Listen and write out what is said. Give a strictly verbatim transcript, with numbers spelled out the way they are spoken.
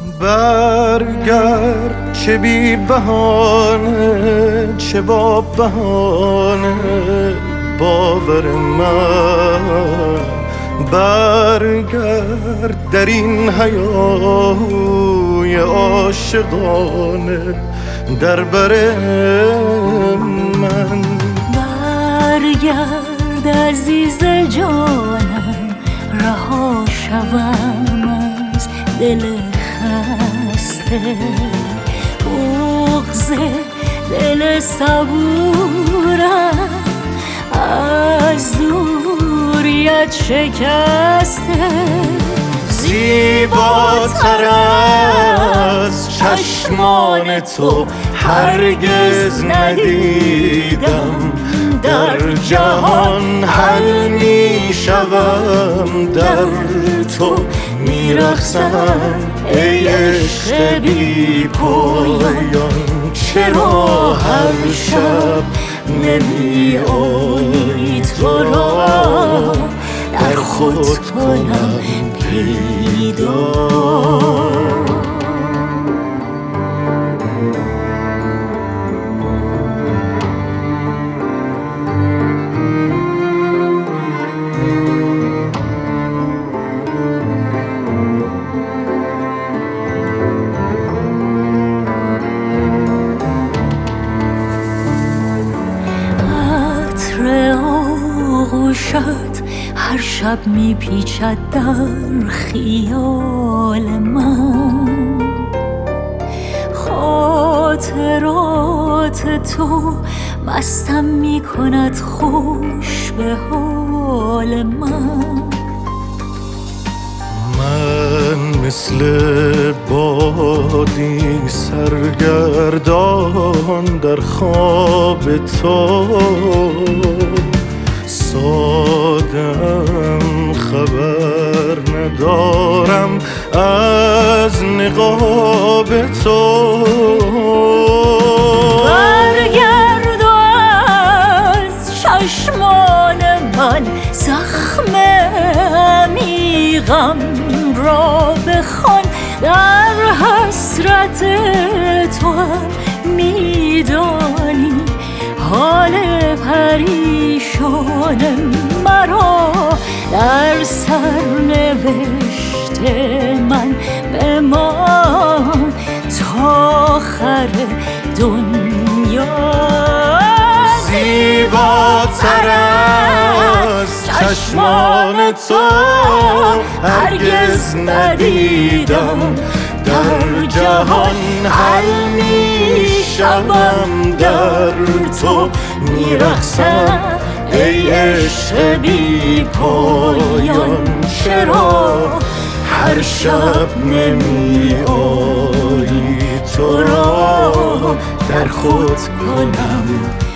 برگرد چه بی بهانه چه با بهانه باور من، برگرد در این هیاهوی عاشقانه در بر من. برگرد عزیز جانم، رها شوم از دل خسته، بغض دل صبورم از دوریت شکسته. زیباتر از چشمان تو هرگز ندیدم، در جهان حل می شوم در تو می رقصم ای عشق بی پایان. چرا هر شب نمی آیی تو را در خود کنم پیدا. هر شب می پیچد در خیال من، خاطرات تو مستم می کند خوش به حال من. من مثل بادی سرگردان در خواب تو، سادم خبر ندارم از نقاب تو. برگرد و از چشمان من زخم عمیقم را بخوان، در حسرت تو هم میدانی حال پریشان مرا. در سرنوشت من بمان تا آخر دنیا. زیباتر از چشمان تو هرگز ندیدم، در جهان حل می شوم در تو می رقصم ای عشق بی پایان. چرا هر شب نمی آیی تو را در خود کنم